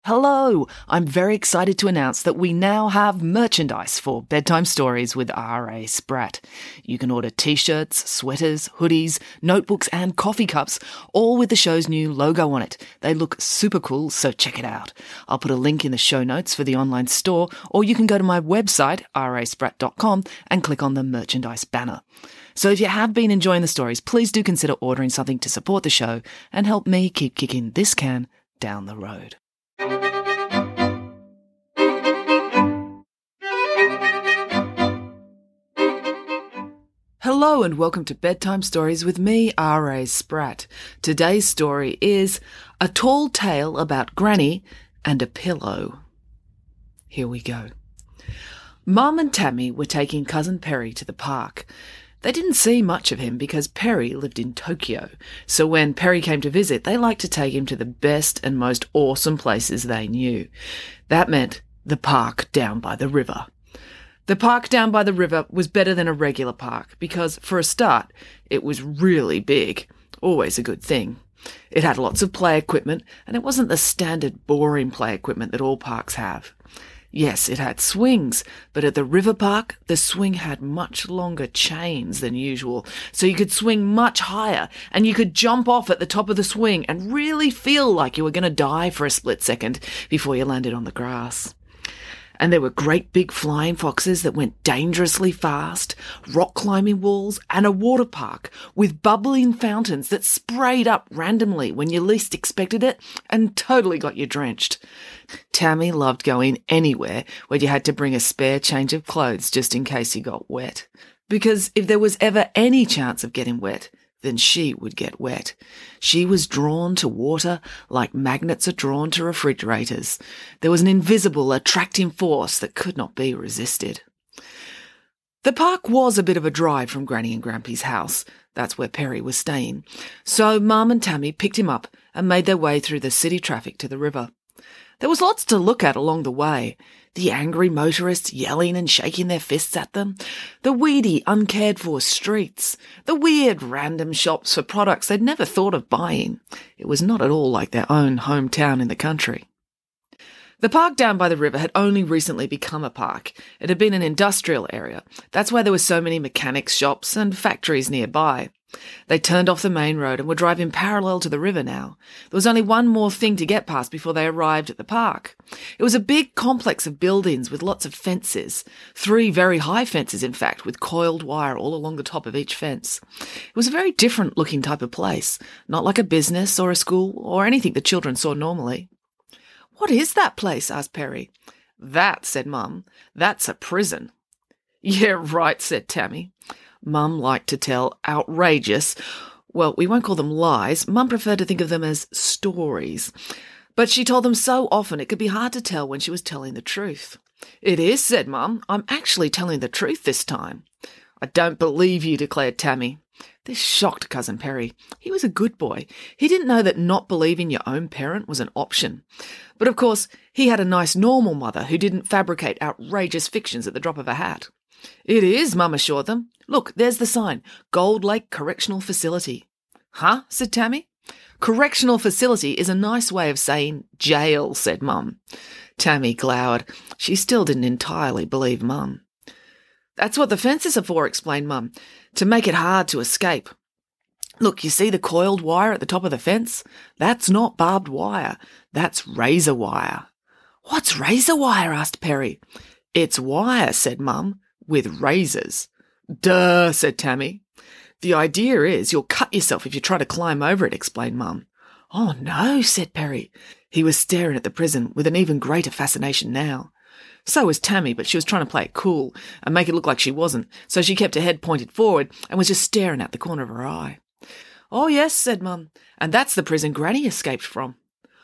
Hello! I'm very excited to announce that we now have merchandise for Bedtime Stories with R.A. Spratt. You can order t-shirts, sweaters, hoodies, notebooks and coffee cups, all with the show's new logo on it. They look super cool, so check it out. I'll put a link in the show notes for the online store, or you can go to my website, raspratt.com, and click on the merchandise banner. So if you have been enjoying the stories, please do consider ordering something to support the show and help me keep kicking this can down the road. Hello and welcome to Bedtime Stories with me, R.A. Spratt. Today's story is A Tall Tale About Granny and a Pillow. Here we go. Mum and Tammy were taking Cousin Perry to the park. They didn't see much of him because Perry lived in Tokyo, so when Perry came to visit, they liked to take him to the best and most awesome places they knew. That meant the park down by the river. The park down by the river was better than a regular park because, for a start, it was really big, always a good thing. It had lots of play equipment, and it wasn't the standard boring play equipment that all parks have. Yes, it had swings, but at the river park, the swing had much longer chains than usual, so you could swing much higher, and you could jump off at the top of the swing and really feel like you were going to die for a split second before you landed on the grass. And there were great big flying foxes that went dangerously fast, rock climbing walls, and a water park with bubbling fountains that sprayed up randomly when you least expected it and totally got you drenched. Tammy loved going anywhere where you had to bring a spare change of clothes just in case you got wet. Because if there was ever any chance of getting wet, then she would get wet. She was drawn to water like magnets are drawn to refrigerators. There was an invisible, attracting force that could not be resisted. The park was a bit of a drive from Granny and Grampy's house. That's where Perry was staying. So Mum and Tammy picked him up and made their way through the city traffic to the river. There was lots to look at along the way. The angry motorists yelling and shaking their fists at them, the weedy, uncared-for streets, the weird random shops for products they'd never thought of buying. It was not at all like their own hometown in the country. The park down by the river had only recently become a park. It had been an industrial area. That's why there were so many mechanics shops and factories nearby. They turned off the main road and were driving parallel to the river now. There was only one more thing to get past before they arrived at the park. It was a big complex of buildings with lots of fences. 3 very high fences, in fact, with coiled wire all along the top of each fence. It was a very different looking type of place, not like a business or a school or anything the children saw normally. "What is that place?" asked Perry. "That," said Mum, "that's a prison." "Yeah, right," said Tammy. Mum liked to tell outrageous, well, we won't call them lies. Mum preferred to think of them as stories. But she told them so often it could be hard to tell when she was telling the truth. "It is," said Mum. "I'm actually telling the truth this time." "I don't believe you," declared Tammy. This shocked Cousin Perry. He was a good boy. He didn't know that not believing your own parent was an option. But of course, he had a nice normal mother who didn't fabricate outrageous fictions at the drop of a hat. "It is," Mum assured them. "Look, there's the sign, Gold Lake Correctional Facility." "Huh?" said Tammy. "Correctional facility is a nice way of saying jail," said Mum. Tammy glowered. She still didn't entirely believe Mum. "That's what the fences are for," explained Mum, "to make it hard to escape. Look, you see the coiled wire at the top of the fence? That's not barbed wire. That's razor wire." "What's razor wire?" asked Perry. "It's wire," said Mum, "with razors." "Duh," said Tammy. "The idea is you'll cut yourself if you try to climb over it," explained Mum. "Oh no," said Perry. He was staring at the prison with an even greater fascination now. So was Tammy, but she was trying to play it cool and make it look like she wasn't, so she kept her head pointed forward and was just staring out the corner of her eye. "Oh yes," said Mum, "and that's the prison Granny escaped from."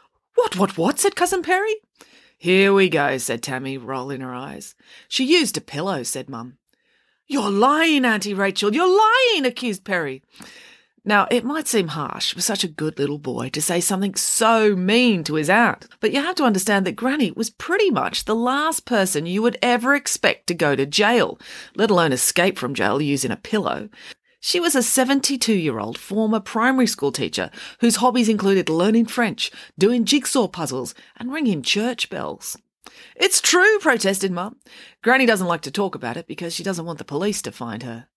What?" said Cousin Perry. "Here we go," said Tammy, rolling her eyes. "She used a pillow," said Mum. "You're lying, Auntie Rachel, you're lying," accused Perry. Now, it might seem harsh for such a good little boy to say something so mean to his aunt, but you have to understand that Granny was pretty much the last person you would ever expect to go to jail, let alone escape from jail using a pillow. She was a 72-year-old former primary school teacher whose hobbies included learning French, doing jigsaw puzzles, and ringing church bells. "It's true," protested Mum. "Granny doesn't like to talk about it because she doesn't want the police to find her."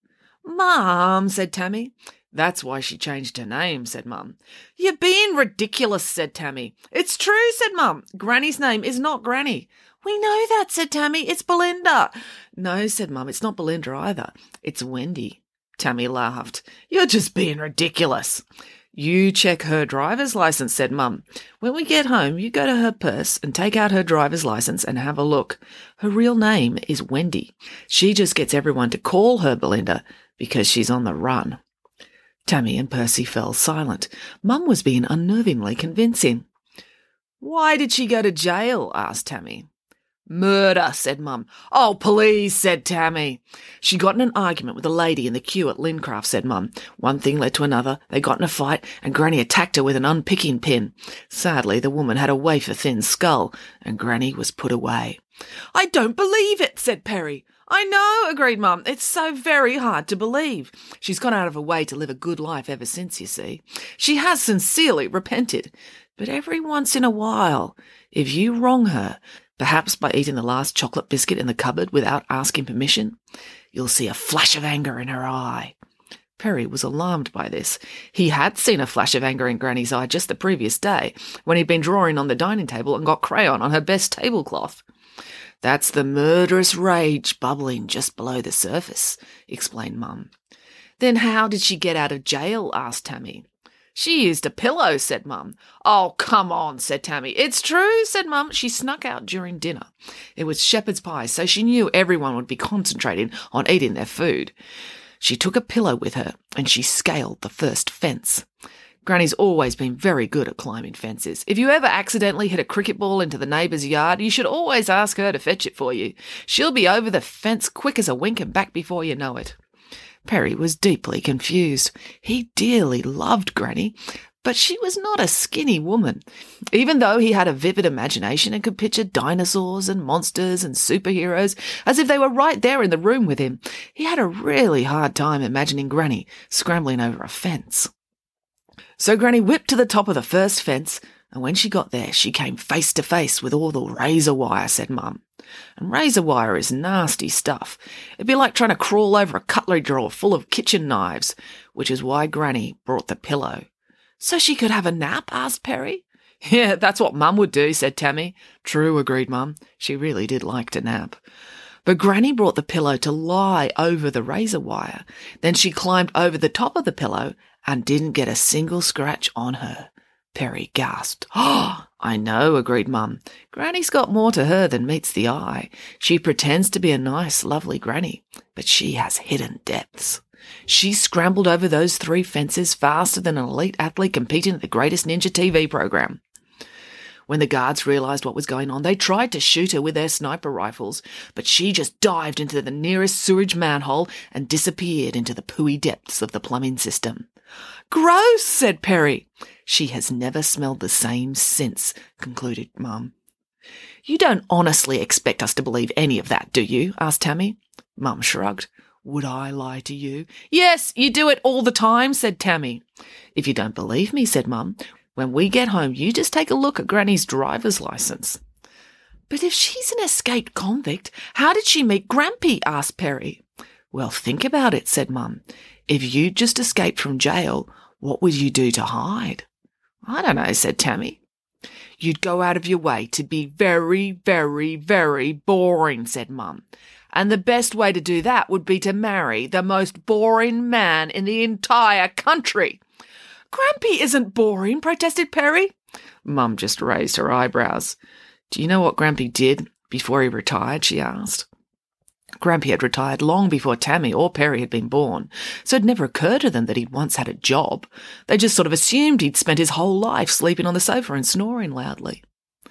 "Mum," said Tammy. "That's why she changed her name," said Mum. "You're being ridiculous," said Tammy. "It's true," said Mum. "Granny's name is not Granny." "We know that," said Tammy. "It's Belinda." "No," said Mum, "it's not Belinda either. It's Wendy." Tammy laughed. "You're just being ridiculous." "You check her driver's license," said Mum. "When we get home, you go to her purse and take out her driver's license and have a look. Her real name is Wendy. She just gets everyone to call her Belinda because she's on the run." Tammy and Percy fell silent. Mum was being unnervingly convincing. "Why did she go to jail?" asked Tammy. "Murder," said Mum. "Oh, please," said Tammy. "She got in an argument with a lady in the queue at Lincraft," said Mum. "One thing led to another. They got in a fight, and Granny attacked her with an unpicking pin. Sadly, the woman had a wafer-thin skull, and Granny was put away." "I don't believe it," said Perry. "I know," agreed Mum. "It's so very hard to believe. She's gone out of her way to live a good life ever since, you see. She has sincerely repented. But every once in a while, if you wrong her, perhaps by eating the last chocolate biscuit in the cupboard without asking permission, you'll see a flash of anger in her eye." Perry was alarmed by this. He had seen a flash of anger in Granny's eye just the previous day, when he'd been drawing on the dining table and got crayon on her best tablecloth. "That's the murderous rage bubbling just below the surface," explained Mum. "Then how did she get out of jail?" asked Tammy. "She used a pillow," said Mum. "Oh, come on," said Tammy. "It's true," said Mum. "She snuck out during dinner. It was shepherd's pie, so she knew everyone would be concentrating on eating their food. She took a pillow with her, and she scaled the first fence. Granny's always been very good at climbing fences. If you ever accidentally hit a cricket ball into the neighbour's yard, you should always ask her to fetch it for you. She'll be over the fence quick as a wink and back before you know it." Perry was deeply confused. He dearly loved Granny, but she was not a skinny woman. Even though he had a vivid imagination and could picture dinosaurs and monsters and superheroes as if they were right there in the room with him, he had a really hard time imagining Granny scrambling over a fence. So Granny whipped to the top of the first fence, and when she got there, she came face to face with all the razor wire, said Mum. And razor wire is nasty stuff. It'd be like trying to crawl over a cutlery drawer full of kitchen knives, which is why Granny brought the pillow. "So she could have a nap?" asked Perry. "Yeah, that's what Mum would do," said Tammy. "True," agreed Mum. She really did like to nap. But Granny brought the pillow to lie over the razor wire. Then she climbed over the top of the pillow and didn't get a single scratch on her. Perry gasped. "Oh, I know," agreed Mum. "Granny's got more to her than meets the eye. She pretends to be a nice, lovely Granny, but she has hidden depths. She scrambled over those 3 fences faster than an elite athlete competing at the greatest ninja TV program. When the guards realised what was going on, they tried to shoot her with their sniper rifles, but she just dived into the nearest sewage manhole and disappeared into the pooey depths of the plumbing system." "Gross," said Perry. "She has never smelled the same since," concluded Mum. "You don't honestly expect us to believe any of that, do you?" asked Tammy. Mum shrugged. "Would I lie to you?" "Yes, you do it all the time," said Tammy. "If you don't believe me," said Mum, "when we get home, you just take a look at Granny's driver's licence." "But if she's an escaped convict, how did she meet Grampy?" asked Perry. "Well, think about it," said Mum. "If you just escaped from jail, what would you do to hide?" "I don't know," said Tammy. "You'd go out of your way to be very, very, very boring," said Mum. "And the best way to do that would be to marry the most boring man in the entire country." "Grampy isn't boring," protested Perry. Mum just raised her eyebrows. "Do you know what Grampy did before he retired?" she asked. Grampy had retired long before Tammy or Perry had been born, so it never occurred to them that he'd once had a job. They just sort of assumed he'd spent his whole life sleeping on the sofa and snoring loudly.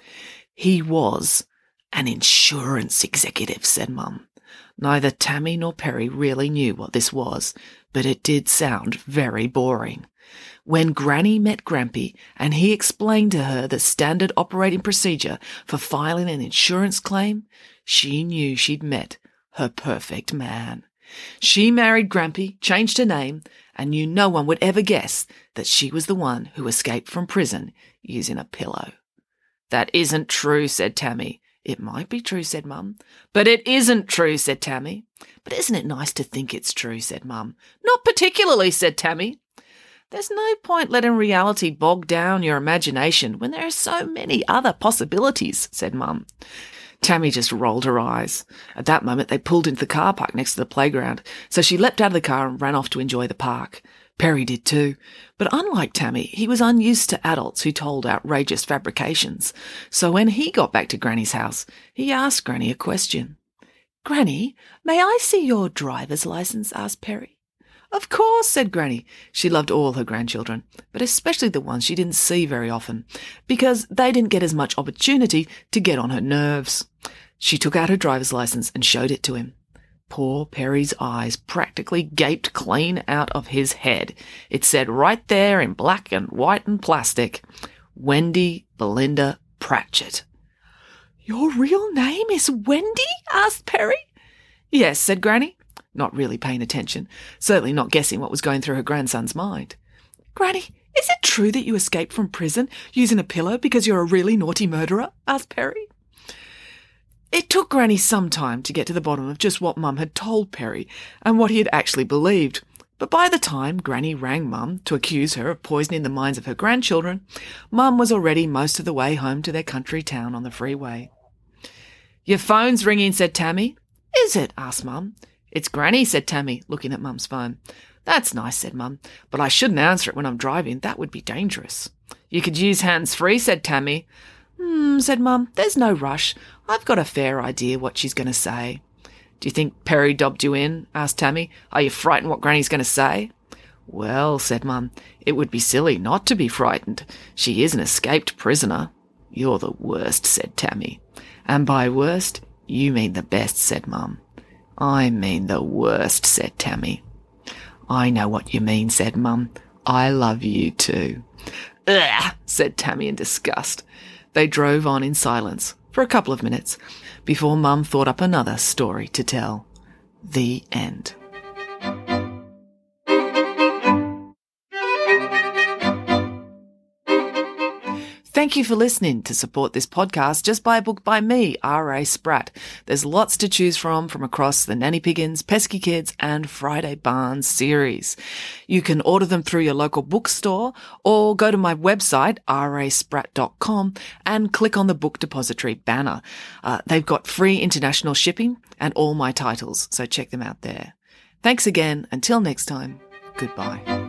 "He was an insurance executive," said Mum. Neither Tammy nor Perry really knew what this was, but it did sound very boring. When Granny met Grampy and he explained to her the standard operating procedure for filing an insurance claim, she knew she'd met her perfect man. She married Grampy, changed her name, and knew no one would ever guess that she was the one who escaped from prison using a pillow. That isn't true, said Tammy. It might be true, said Mum. But it isn't true, said Tammy. But isn't it nice to think it's true, said Mum. Not particularly, said Tammy. There's no point letting reality bog down your imagination when there are so many other possibilities, said Mum. Tammy just rolled her eyes. At that moment, they pulled into the car park next to the playground, so she leapt out of the car and ran off to enjoy the park. Perry did too, but unlike Tammy, he was unused to adults who told outrageous fabrications. So when he got back to Granny's house, he asked Granny a question. "Granny, may I see your driver's license?" asked Perry. "Of course," said Granny. She loved all her grandchildren, but especially the ones she didn't see very often, because they didn't get as much opportunity to get on her nerves. She took out her driver's license and showed it to him. Poor Perry's eyes practically gaped clean out of his head. It said right there in black and white and plastic, Wendy Belinda Pratchett. "Your real name is Wendy?" asked Perry. "Yes," said Granny, not really paying attention, certainly not guessing what was going through her grandson's mind. "Granny, is it true that you escaped from prison using a pillow because you're a really naughty murderer?" asked Perry. It took Granny some time to get to the bottom of just what Mum had told Perry and what he had actually believed. But by the time Granny rang Mum to accuse her of poisoning the minds of her grandchildren, Mum was already most of the way home to their country town on the freeway. "Your phone's ringing," said Tammy. "Is it?" asked Mum. "It's Granny," said Tammy, looking at Mum's phone. "That's nice," said Mum, "but I shouldn't answer it when I'm driving. That would be dangerous." "You could use hands-free," said Tammy. Said Mum. "There's no rush. I've got a fair idea what she's going to say." "Do you think Perry dobbed you in?" asked Tammy. "Are you frightened what Granny's going to say?" "Well," said Mum, "it would be silly not to be frightened. She is an escaped prisoner." "You're the worst," said Tammy. "And by worst, you mean the best," said Mum. "I mean the worst," said Tammy. "I know what you mean," said Mum. "I love you too." "Ugh," said Tammy in disgust. They drove on in silence for a couple of minutes before Mum thought up another story to tell. The end. Thank you for listening. To support this podcast, just buy a book by me, R.A. Spratt. There's lots to choose from across the Nanny Piggins, Pesky Kids and Friday Barnes series. You can order them through your local bookstore or go to my website, rasprat.com, and click on the Book Depository banner. They've got free international shipping and all my titles, so check them out there. Thanks again. Until next time, goodbye.